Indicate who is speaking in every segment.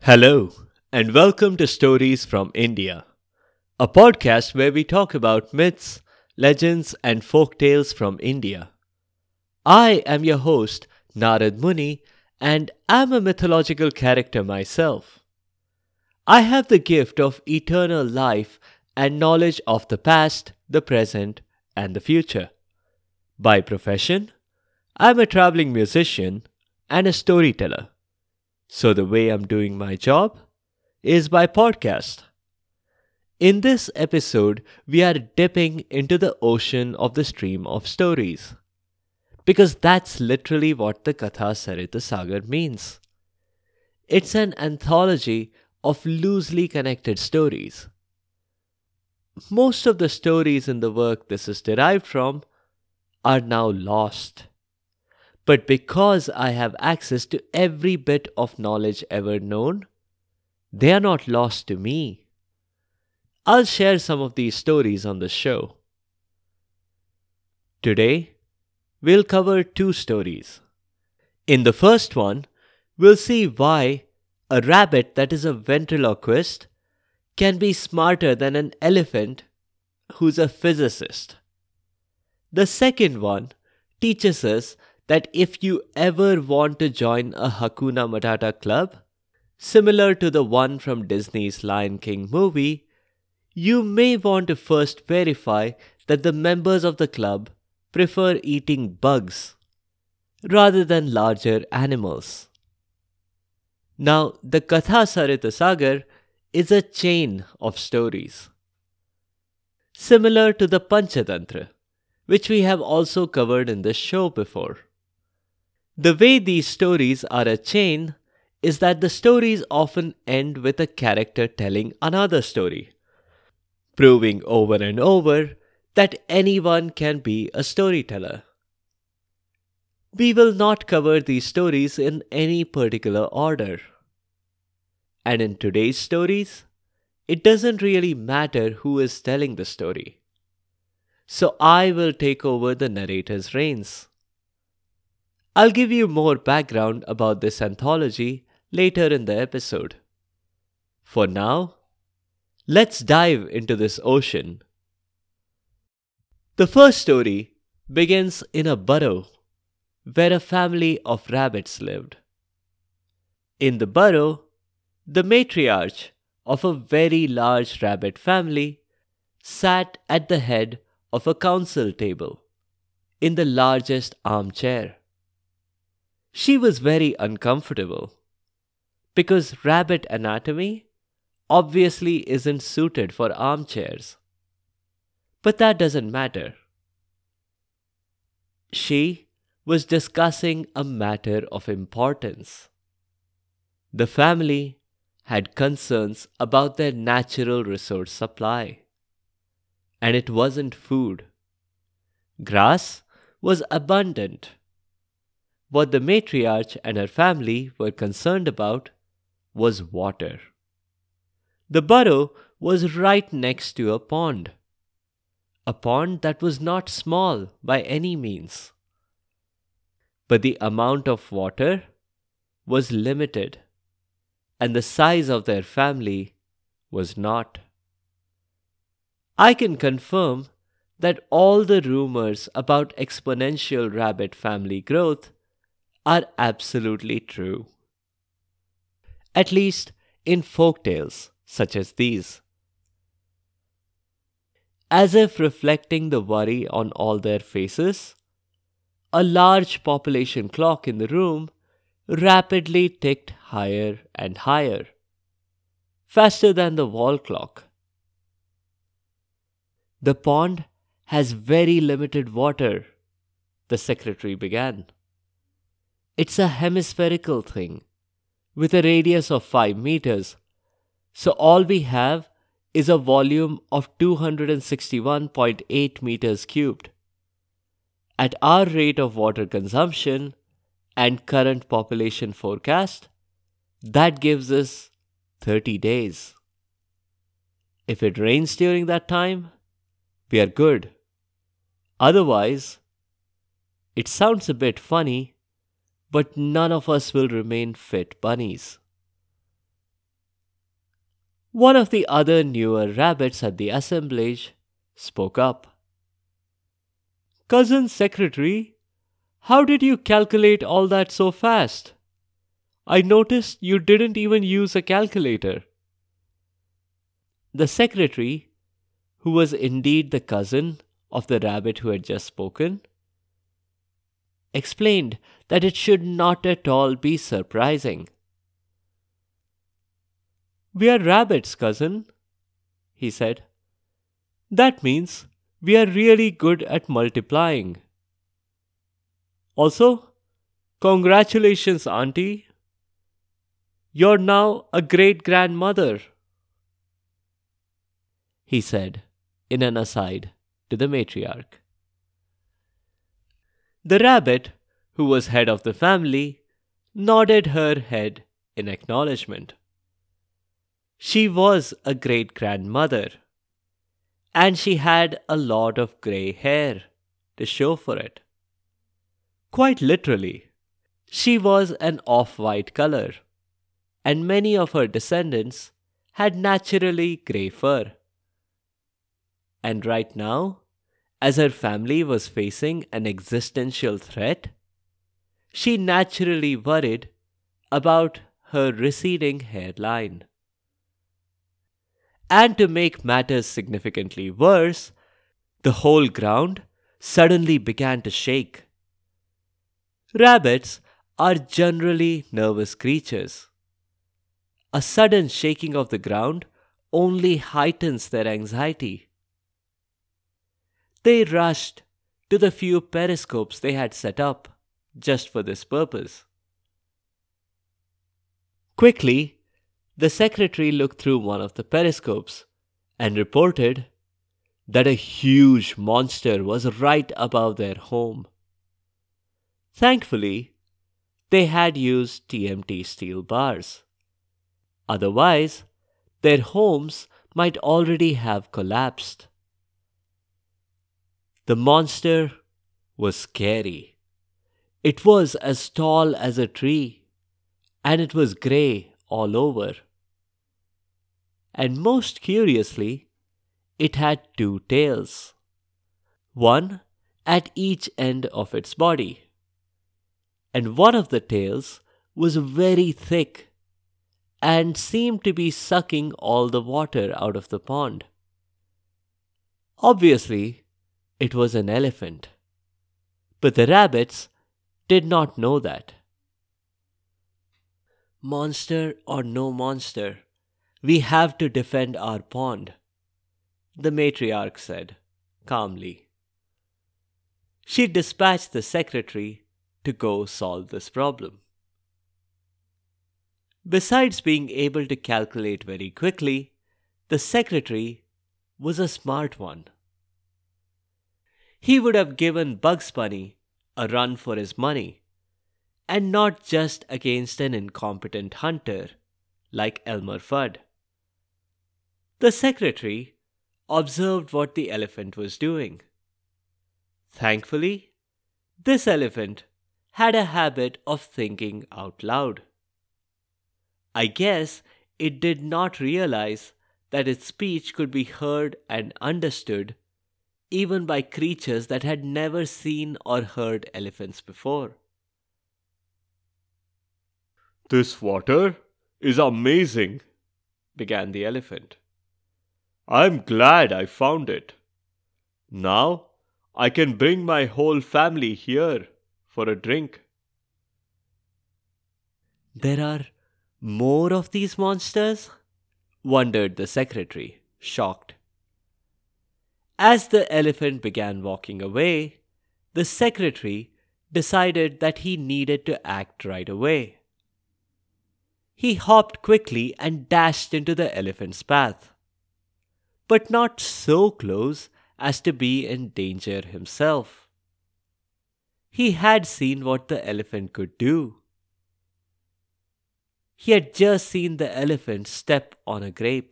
Speaker 1: Hello, and welcome to Stories from India, a podcast where we talk about myths, legends, and folk tales from India. I am your host, Narad Muni, and I'm a mythological character myself. I have the gift of eternal life and knowledge of the past, the present, and the future. By profession, I'm a traveling musician and a storyteller. So, the way I'm doing my job is by podcast. In this episode, we are dipping into the ocean of the stream of stories. Because that's literally what the Katha Sarita Sagar means. It's an anthology of loosely connected stories. Most of the stories in the work this is derived from are now lost. But because I have access to every bit of knowledge ever known, they are not lost to me. I'll share some of these stories on the show. Today, we'll cover two stories. In the first one, we'll see why a rabbit that is a ventriloquist can be smarter than an elephant who's a physicist. The second one teaches us that if you ever want to join a Hakuna Matata club, similar to the one from Disney's Lion King movie, you may want to first verify that the members of the club prefer eating bugs rather than larger animals. Now, the Katha Sarita Sagar is a chain of stories. Similar to the Panchatantra, which we have also covered in this show before. The way these stories are a chain is that the stories often end with a character telling another story, proving over and over that anyone can be a storyteller. We will not cover these stories in any particular order. And in today's stories, it doesn't really matter who is telling the story. So I will take over the narrator's reins. I'll give you more background about this anthology later in the episode. For now, let's dive into this ocean. The first story begins in a burrow where a family of rabbits lived. In the burrow, the matriarch of a very large rabbit family sat at the head of a council table in the largest armchair. She was very uncomfortable because rabbit anatomy obviously isn't suited for armchairs. But that doesn't matter. She was discussing a matter of importance. The family had concerns about their natural resource supply. And it wasn't food. Grass was abundant. What the matriarch and her family were concerned about was water. The burrow was right next to a pond that was not small by any means. But the amount of water was limited, and the size of their family was not. I can confirm that all the rumors about exponential rabbit family growth are absolutely true. At least in folk tales such as these. As if reflecting the worry on all their faces, a large population clock in the room rapidly ticked higher and higher, faster than the wall clock. The pond has very limited water, the secretary began. It's a hemispherical thing, with a radius of 5 meters, so all we have is a volume of 261.8 meters cubed. At our rate of water consumption and current population forecast, that gives us 30 days. If it rains during that time, we are good. Otherwise, it sounds a bit funny, but none of us will remain fit bunnies. One of the other newer rabbits at the assemblage spoke up. Cousin Secretary, how did you calculate all that so fast? I noticed you didn't even use a calculator. The secretary, who was indeed the cousin of the rabbit who had just spoken, explained that it should not at all be surprising. We are rabbits, cousin, he said. That means we are really good at multiplying. Also, congratulations, Auntie. You're now a great grandmother, he said in an aside to the matriarch. The rabbit, who was head of the family, nodded her head in acknowledgement. She was a great grandmother, and she had a lot of grey hair to show for it. Quite literally, she was an off-white color, and many of her descendants had naturally grey fur. And right now, as her family was facing an existential threat, she naturally worried about her receding hairline. And to make matters significantly worse, the whole ground suddenly began to shake. Rabbits are generally nervous creatures. A sudden shaking of the ground only heightens their anxiety. They rushed to the few periscopes they had set up just for this purpose. Quickly, the secretary looked through one of the periscopes and reported that a huge monster was right above their home. Thankfully, they had used TMT steel bars. Otherwise, their homes might already have collapsed. The monster was scary. It was as tall as a tree, and it was grey all over. And most curiously, it had two tails, one at each end of its body. And one of the tails was very thick and seemed to be sucking all the water out of the pond. Obviously, it was an elephant, but the rabbits did not know that. Monster or no monster, we have to defend our pond, the matriarch said calmly. She dispatched the secretary to go solve this problem. Besides being able to calculate very quickly, the secretary was a smart one. He would have given Bugs Bunny a run for his money, and not just against an incompetent hunter like Elmer Fudd. The secretary observed what the elephant was doing. Thankfully, this elephant had a habit of thinking out loud. I guess it did not realize that its speech could be heard and understood even by creatures that had never seen or heard elephants before.
Speaker 2: "This water is amazing," began the elephant. "I'm glad I found it. Now I can bring my whole family here for a drink."
Speaker 1: There are more of these monsters? Wondered the secretary, shocked. As the elephant began walking away, the secretary decided that he needed to act right away. He hopped quickly and dashed into the elephant's path, but not so close as to be in danger himself. He had seen what the elephant could do. He had just seen the elephant step on a grape.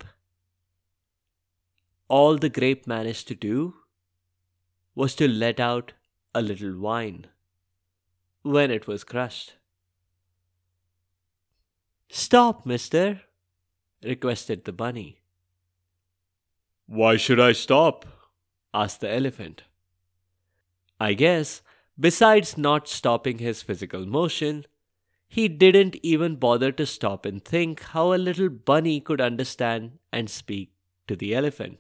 Speaker 1: All the grape managed to do was to let out a little wine when it was crushed. "Stop, mister," requested the bunny.
Speaker 2: Why should I stop?
Speaker 1: Asked the elephant. I guess, besides not stopping his physical motion, he didn't even bother to stop and think how a little bunny could understand and speak to the elephant.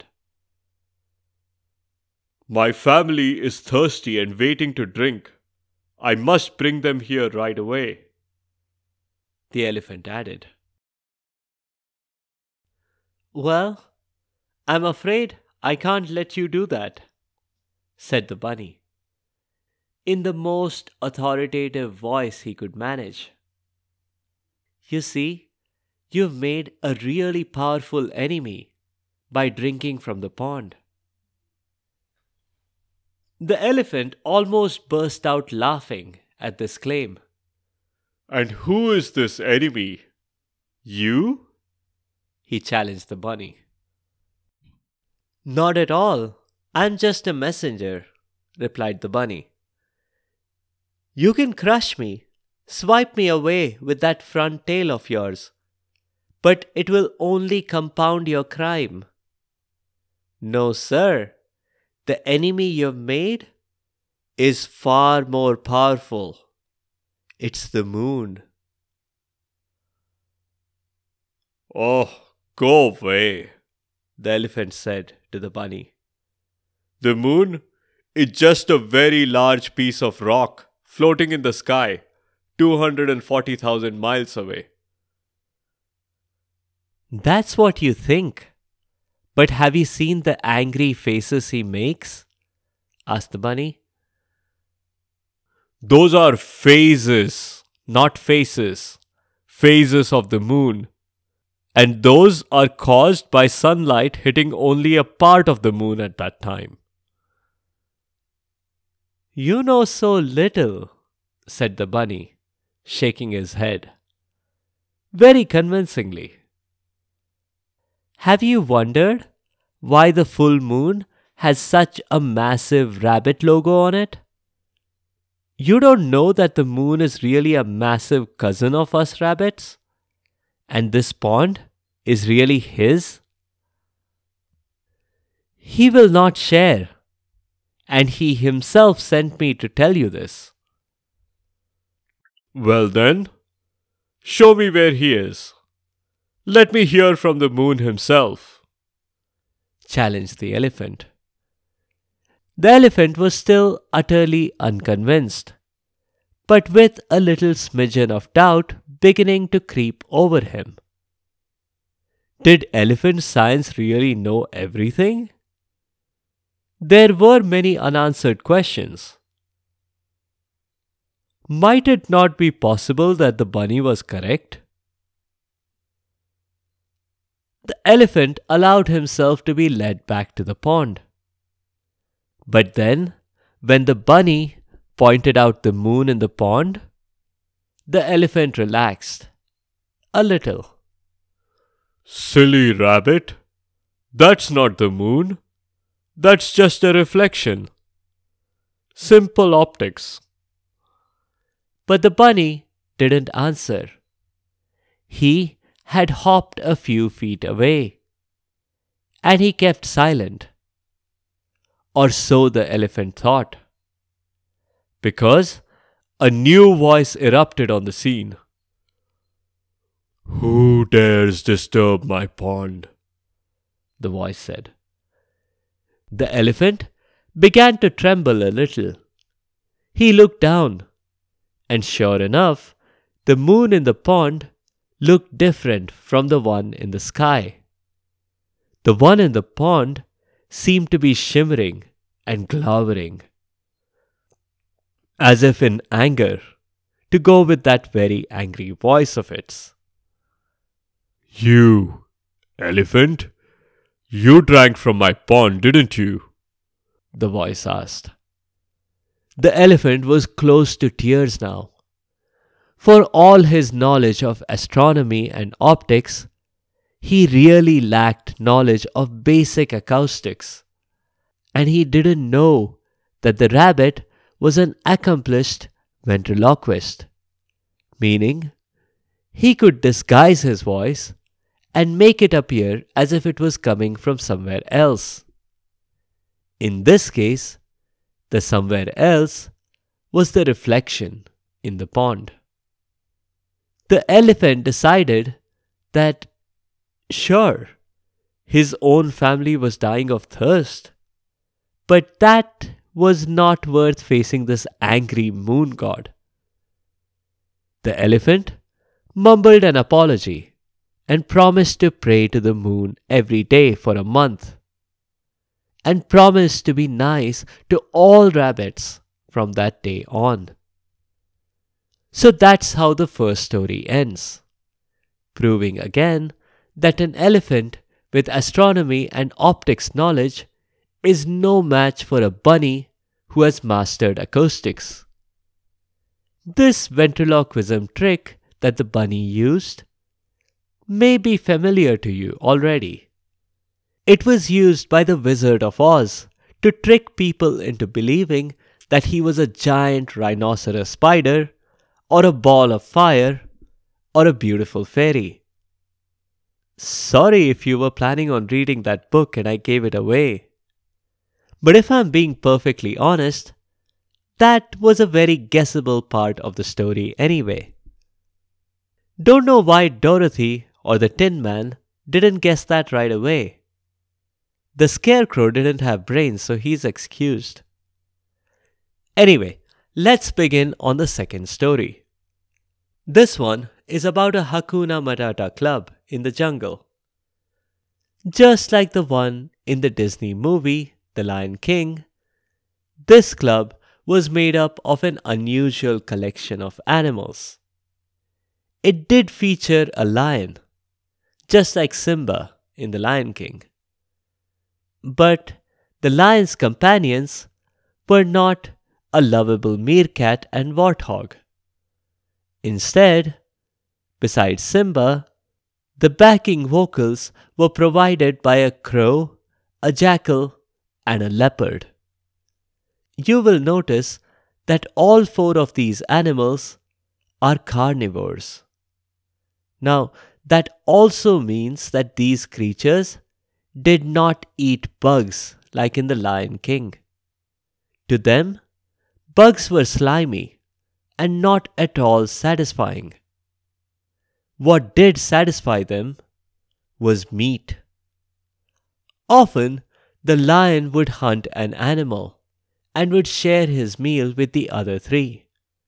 Speaker 2: My family is thirsty and waiting to drink. I must bring them here right away,
Speaker 1: The elephant added. Well, I'm afraid I can't let you do that, said the bunny, in the most authoritative voice he could manage. You see, you've made a really powerful enemy by drinking from the pond. The elephant almost burst out laughing at this claim.
Speaker 2: And who is this enemy? You?
Speaker 1: He challenged the bunny. Not at all. I'm just a messenger, replied the bunny. You can crush me, swipe me away with that front tail of yours, but it will only compound your crime. No, sir. The enemy you've made is far more powerful. It's the moon.
Speaker 2: Oh, go away,
Speaker 1: The elephant said to the bunny.
Speaker 2: The moon is just a very large piece of rock floating in the sky, 240,000 miles away.
Speaker 1: That's what you think. But have you seen the angry faces he makes? Asked the bunny.
Speaker 2: Those are phases, not faces. Phases of the moon. And those are caused by sunlight hitting only a part of the moon at that time.
Speaker 1: You know so little, said the bunny, shaking his head. Very convincingly. Have you wondered why the full moon has such a massive rabbit logo on it? You don't know that the moon is really a massive cousin of us rabbits? And this pond is really his? He will not share, and he himself sent me to tell you this.
Speaker 2: Well then, show me where he is. Let me hear from the moon himself,
Speaker 1: challenged the elephant. The elephant was still utterly unconvinced, but with a little smidgen of doubt beginning to creep over him. Did elephant science really know everything? There were many unanswered questions. Might it not be possible that the bunny was correct? The elephant allowed himself to be led back to the pond. But then, when the bunny pointed out the moon in the pond, the elephant relaxed. A little.
Speaker 2: Silly rabbit. That's not the moon. That's just a reflection. Simple optics.
Speaker 1: But the bunny didn't answer. He had hopped a few feet away, and he kept silent. Or so the elephant thought. Because a new voice erupted on the scene.
Speaker 2: Who dares disturb my pond?
Speaker 1: The voice said. The elephant began to tremble a little. He looked down, and sure enough, the moon in the pond looked different from the one in the sky. The one in the pond seemed to be shimmering and glowering, as if in anger, to go with that very angry voice of its.
Speaker 2: You, elephant, you drank from my pond, didn't you?
Speaker 1: The voice asked. The elephant was close to tears now. For all his knowledge of astronomy and optics, he really lacked knowledge of basic acoustics, and he didn't know that the rabbit was an accomplished ventriloquist, meaning he could disguise his voice and make it appear as if it was coming from somewhere else. In this case, the somewhere else was the reflection in the pond. The elephant decided that, sure, his own family was dying of thirst, but that was not worth facing this angry moon god. The elephant mumbled an apology and promised to pray to the moon every day for a month, and promised to be nice to all rabbits from that day on. So that's how the first story ends, proving again that an elephant with astronomy and optics knowledge is no match for a bunny who has mastered acoustics. This ventriloquism trick that the bunny used may be familiar to you already. It was used by the Wizard of Oz to trick people into believing that he was a giant rhinoceros spider, or a ball of fire, or a beautiful fairy. Sorry if you were planning on reading that book and I gave it away. But if I'm being perfectly honest, that was a very guessable part of the story anyway. Don't know why Dorothy or the Tin Man didn't guess that right away. The Scarecrow didn't have brains, so he's excused. Anyway, let's begin on the second story. This one is about a Hakuna Matata club in the jungle. Just like the one in the Disney movie The Lion King, this club was made up of an unusual collection of animals. It did feature a lion, just like Simba in The Lion King. But the lion's companions were not a lovable meerkat and warthog. Instead, besides Simba, the backing vocals were provided by a crow, a jackal, and a leopard. You will notice that all four of these animals are carnivores. Now, that also means that these creatures did not eat bugs like in The Lion King. To them, bugs were slimy and not at all satisfying. What did satisfy them was meat. Often, the lion would hunt an animal and would share his meal with the other three.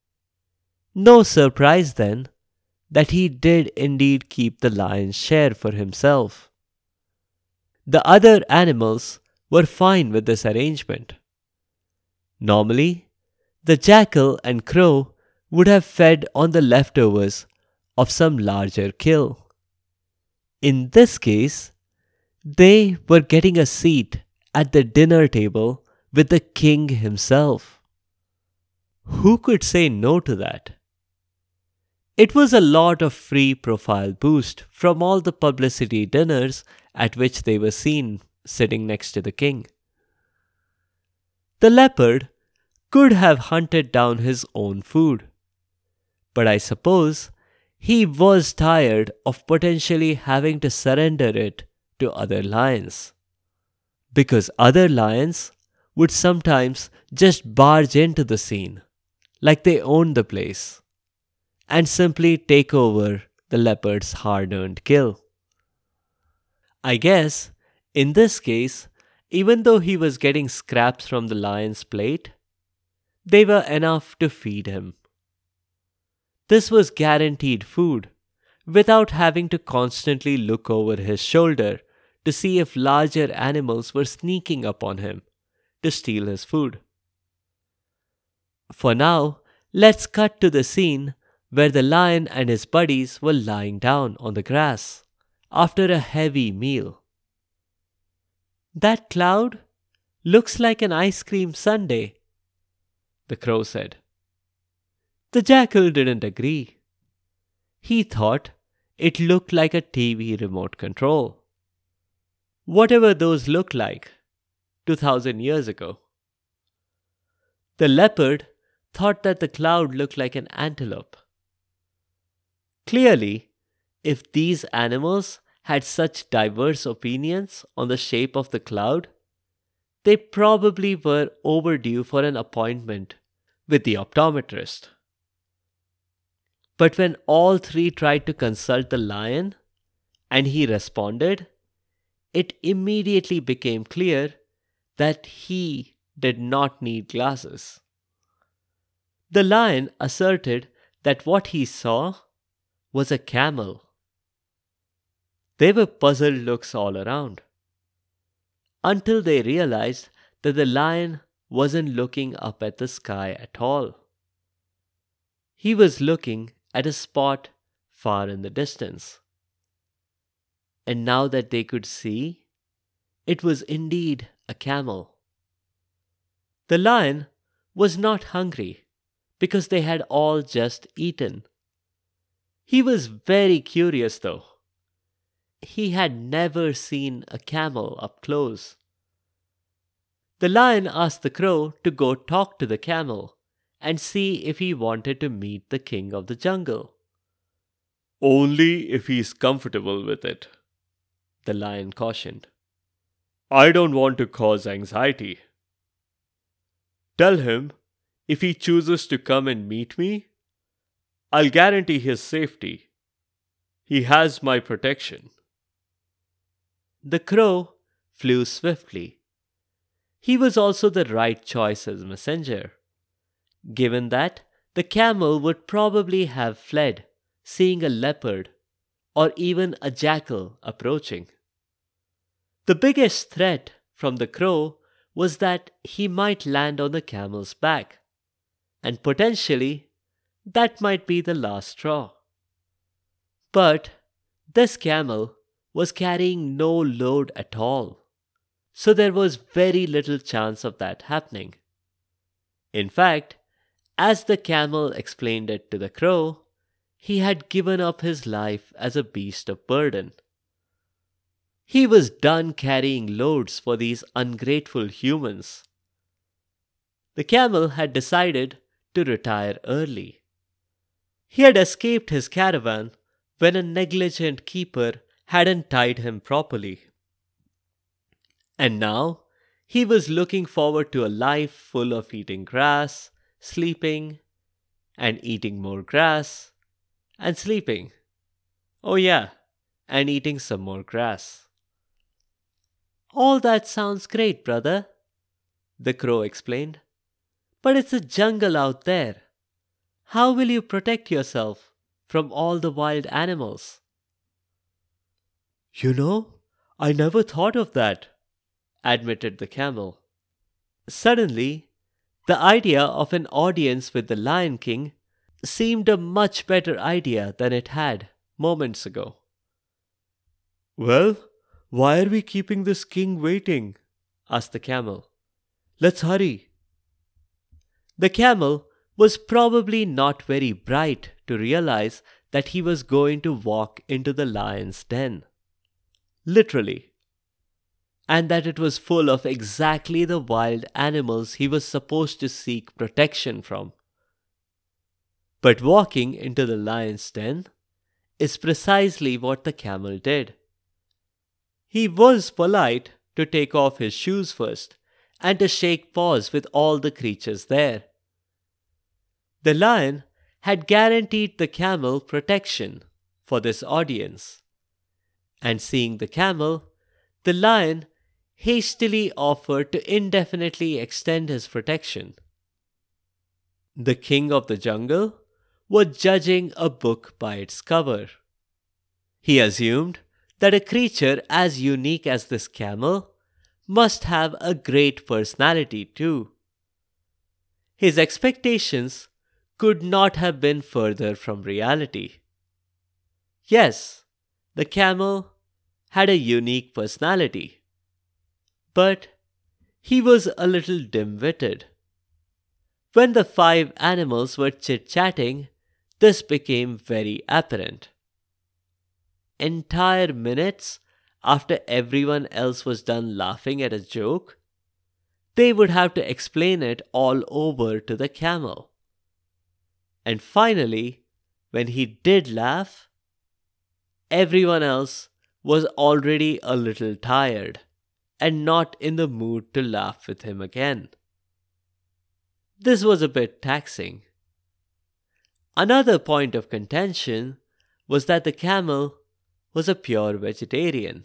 Speaker 1: No surprise then that he did indeed keep the lion's share for himself. The other animals were fine with this arrangement. Normally, the jackal and crow would have fed on the leftovers of some larger kill. In this case, they were getting a seat at the dinner table with the king himself. Who could say no to that? It was a lot of free profile boost from all the publicity dinners at which they were seen sitting next to the king. The leopard could have hunted down his own food, but I suppose he was tired of potentially having to surrender it to other lions, because other lions would sometimes just barge into the scene like they owned the place and simply take over the leopard's hard-earned kill. I guess, in this case, even though he was getting scraps from the lion's plate, they were enough to feed him. This was guaranteed food, without having to constantly look over his shoulder to see if larger animals were sneaking up on him to steal his food. For now, let's cut to the scene where the lion and his buddies were lying down on the grass after a heavy meal. "That cloud looks like an ice cream sundae," the crow said. The jackal didn't agree. He thought it looked like a TV remote control. Whatever those looked like 2000 years ago. The leopard thought that the cloud looked like an antelope. Clearly, if these animals had such diverse opinions on the shape of the cloud, they probably were overdue for an appointment with the optometrist. But when all three tried to consult the lion and he responded, it immediately became clear that he did not need glasses. The lion asserted that what he saw was a camel. There were puzzled looks all around, until they realized that the lion wasn't looking up at the sky at all. He was looking at a spot far in the distance. And now that they could see, it was indeed a camel. The lion was not hungry because they had all just eaten. He was very curious though. He had never seen a camel up close. The lion asked the crow to go talk to the camel and see if he wanted to meet the king of the jungle.
Speaker 2: Only if he's comfortable with it,
Speaker 1: The lion cautioned.
Speaker 2: I don't want to cause anxiety. Tell him if he chooses to come and meet me, I'll guarantee his safety. He has my protection.
Speaker 1: The crow flew swiftly. He was also the right choice as messenger, given that the camel would probably have fled, seeing a leopard or even a jackal approaching. The biggest threat from the crow was that he might land on the camel's back, and potentially that might be the last straw. But this camel was carrying no load at all, so there was very little chance of that happening. In fact, as the camel explained it to the crow, he had given up his life as a beast of burden. He was done carrying loads for these ungrateful humans. The camel had decided to retire early. He had escaped his caravan when a negligent keeper hadn't tied him properly. And now he was looking forward to a life full of eating grass, sleeping, and eating more grass, and sleeping. Oh, yeah, and eating some more grass. All that sounds great, brother, the crow explained. But it's a jungle out there. How will you protect yourself from all the wild animals? I never thought of that, admitted the camel. Suddenly, the idea of an audience with the Lion King seemed a much better idea than it had moments ago.
Speaker 2: Well, why are we keeping this king waiting? Asked the camel. Let's hurry.
Speaker 1: The camel was probably not very bright to realize that he was going to walk into the lion's den. Literally. And that it was full of exactly the wild animals he was supposed to seek protection from. But walking into the lion's den is precisely what the camel did. He was polite to take off his shoes first and to shake paws with all the creatures there. The lion had guaranteed the camel protection for this audience. And seeing the camel, the lion hastily offered to indefinitely extend his protection. The king of the jungle was judging a book by its cover. He assumed that a creature as unique as this camel must have a great personality too. His expectations could not have been further from reality. Yes, the camel had a unique personality, but he was a little dim-witted. When the 5 animals were chit-chatting, this became very apparent. Entire minutes after everyone else was done laughing at a joke, they would have to explain it all over to the camel. And finally, when he did laugh, everyone else was already a little tired and not in the mood to laugh with him again. This was a bit taxing. Another point of contention was that the camel was a pure vegetarian.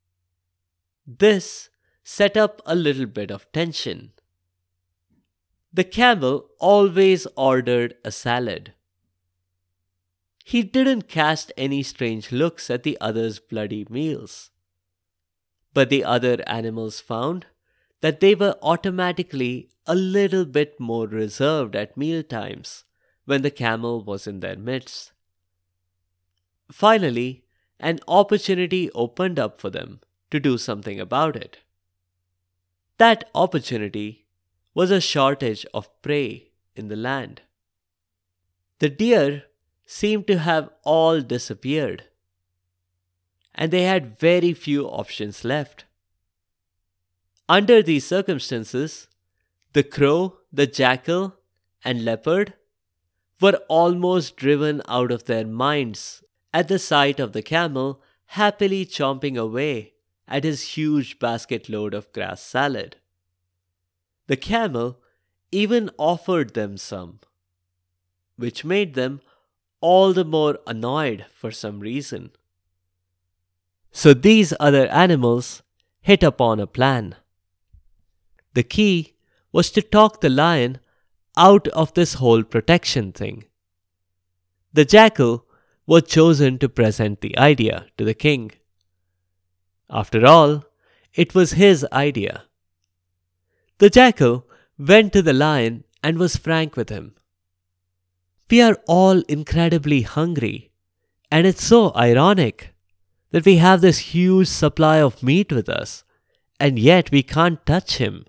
Speaker 1: This set up a little bit of tension. The camel always ordered a salad. He didn't cast any strange looks at the others' bloody meals. But the other animals found that they were automatically a little bit more reserved at mealtimes when the camel was in their midst. Finally, an opportunity opened up for them to do something about it. That opportunity was a shortage of prey in the land. The deer seemed to have all disappeared, and they had very few options left. Under these circumstances, the crow, the jackal, and leopard were almost driven out of their minds at the sight of the camel happily chomping away at his huge basket load of grass salad. The camel even offered them some, which made them all the more annoyed for some reason. So these other animals hit upon a plan. The key was to talk the lion out of this whole protection thing. The jackal was chosen to present the idea to the king. After all, it was his idea. The jackal went to the lion and was frank with him. We are all incredibly hungry, and it's so ironic that we have this huge supply of meat with us, and yet we can't touch him.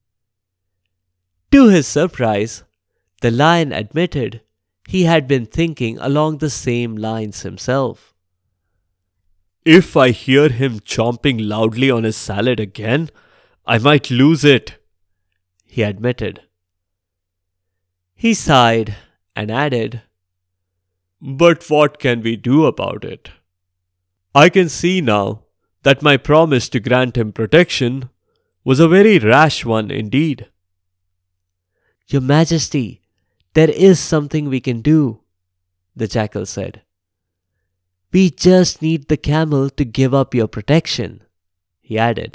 Speaker 1: To his surprise, the lion admitted he had been thinking along the same lines himself.
Speaker 2: If I hear him chomping loudly on his salad again, I might lose it, he admitted.
Speaker 1: He sighed and added,
Speaker 2: But what can we do about it? I can see now that my promise to grant him protection was a very rash one indeed.
Speaker 1: Your Majesty, there is something we can do, the jackal said. We just need the camel to give up your protection, he added.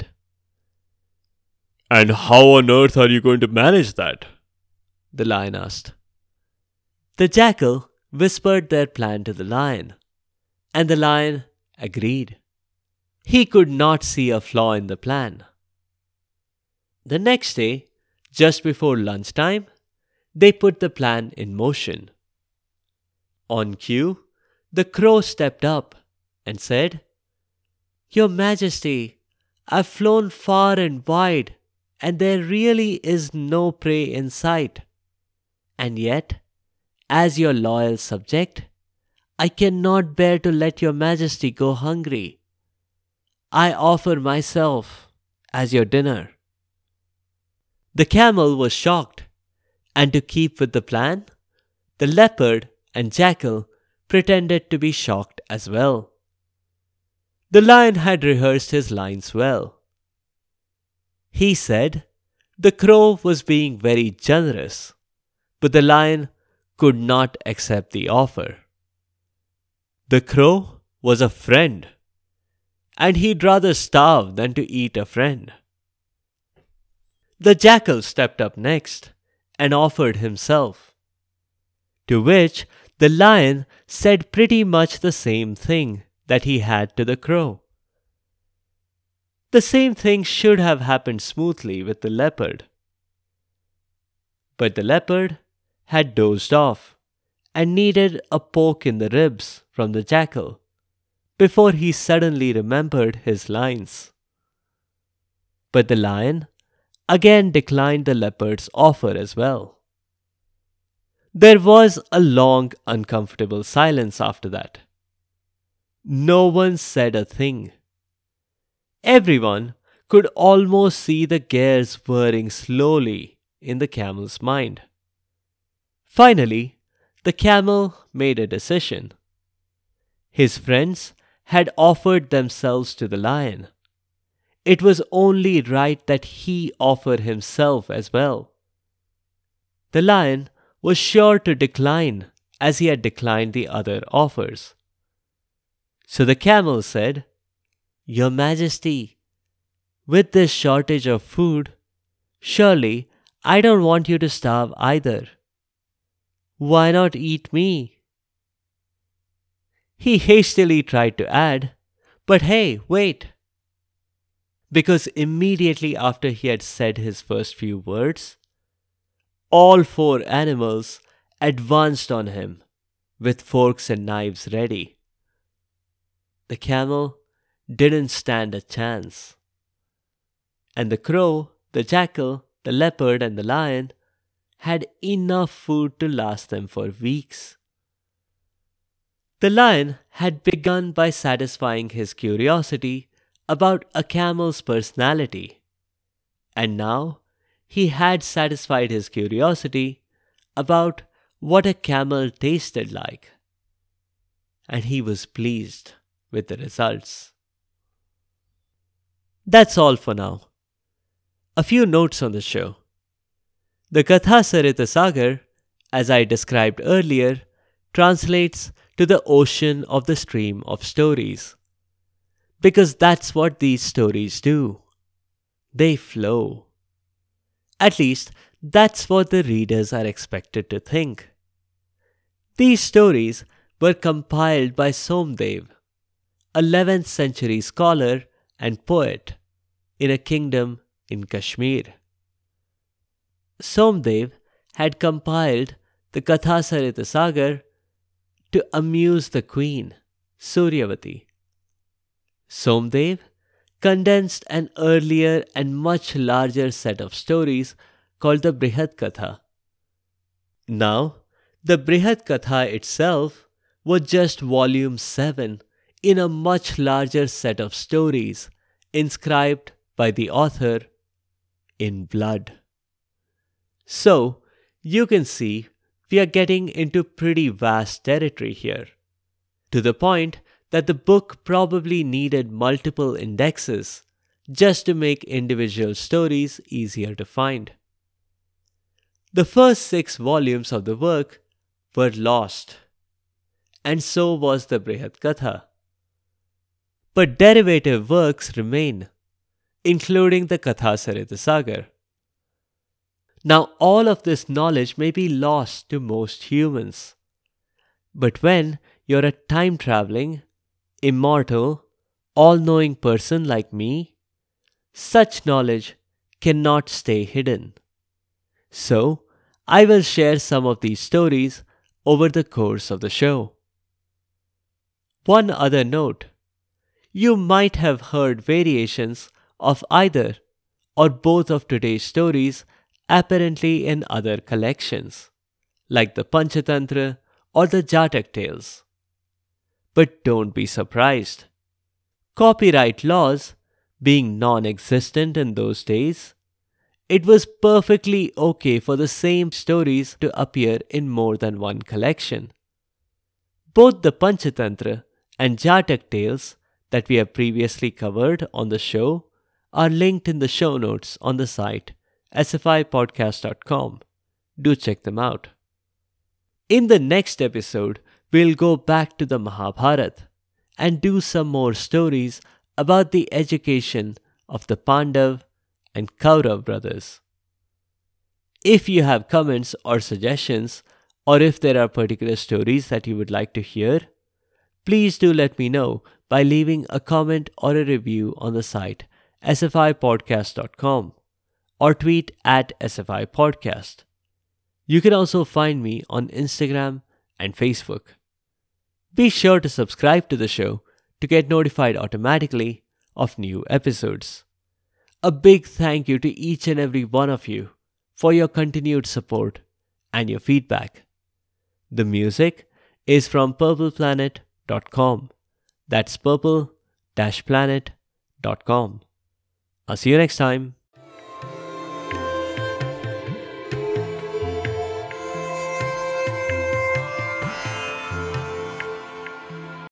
Speaker 2: And how on earth are you going to manage that?
Speaker 1: The lion asked. The jackal whispered their plan to the lion, and the lion agreed. He could not see a flaw in the plan. The next day, just before lunchtime, they put the plan in motion. On cue, the crow stepped up and said, Your Majesty, I've flown far and wide, and there really is no prey in sight. And yet, as your loyal subject, I cannot bear to let your Majesty go hungry. I offer myself as your dinner. The camel was shocked, and to keep with the plan, the leopard and jackal pretended to be shocked as well. The lion had rehearsed his lines well. He said the crow was being very generous, but the lion could not accept the offer. The crow was a friend, and he'd rather starve than to eat a friend. The jackal stepped up next and offered himself, to which the lion said pretty much the same thing that he had to the crow. The same thing should have happened smoothly with the leopard. But the leopard had dozed off and needed a poke in the ribs from the jackal before he suddenly remembered his lines. But the lion again declined the leopard's offer as well. There was a long, uncomfortable silence after that. No one said a thing. Everyone could almost see the gears whirring slowly in the camel's mind. Finally, the camel made a decision. His friends had offered themselves to the lion. It was only right that he offer himself as well. The lion was sure to decline, as he had declined the other offers. So the camel said, "Your Majesty, with this shortage of food, surely I don't want you to starve either. Why not eat me?" He hastily tried to add, "But hey, wait." Because immediately after he had said his first few words, all four animals advanced on him with forks and knives ready. The camel didn't stand a chance. And the crow, the jackal, the leopard, and the lion had enough food to last them for weeks. The lion had begun by satisfying his curiosity about a camel's personality, and now he had satisfied his curiosity about what a camel tasted like, and he was pleased with the results. That's all for now. A few notes on the show. The Katha Sarita Sagar, as I described earlier, translates to the ocean of the stream of stories. Because that's what these stories do. They flow. At least, that's what the readers are expected to think. These stories were compiled by Somdev, a 11th century scholar and poet in a kingdom in Kashmir. Somdev had compiled the Katha Sarita Sagar to amuse the queen, Suryavati. Somdev condensed an earlier and much larger set of stories called the Brihad Katha. Now, the Brihad Katha itself was just volume 7 in a much larger set of stories inscribed by the author in blood. So, you can see we are getting into pretty vast territory here, to the point that the book probably needed multiple indexes just to make individual stories easier to find. The first 6 volumes of the work were lost, and so was the Brihad Katha. But derivative works remain, including the Katha Sarita Sagar. Now, all of this knowledge may be lost to most humans. But when you're a time-traveling, immortal, all-knowing person like me, such knowledge cannot stay hidden. So, I will share some of these stories over the course of the show. One other note. You might have heard variations of either or both of today's stories apparently in other collections, like the Panchatantra or the Jatak tales. But don't be surprised. Copyright laws being non-existent in those days, it was perfectly okay for the same stories to appear in more than one collection. Both the Panchatantra and Jatak tales that we have previously covered on the show are linked in the show notes on the site sfipodcast.com. Do check them out. In the next episode, we'll go back to the Mahabharata and do some more stories about the education of the Pandav and Kaurav brothers. If you have comments or suggestions, or if there are particular stories that you would like to hear, please do let me know by leaving a comment or a review on the site sfipodcast.com or tweet at sfipodcast. You can also find me on Instagram and Facebook. Be sure to subscribe to the show to get notified automatically of new episodes. A big thank you to each and every one of you for your continued support and your feedback. The music is from purpleplanet.com. That's purple-planet.com. I'll see you next time.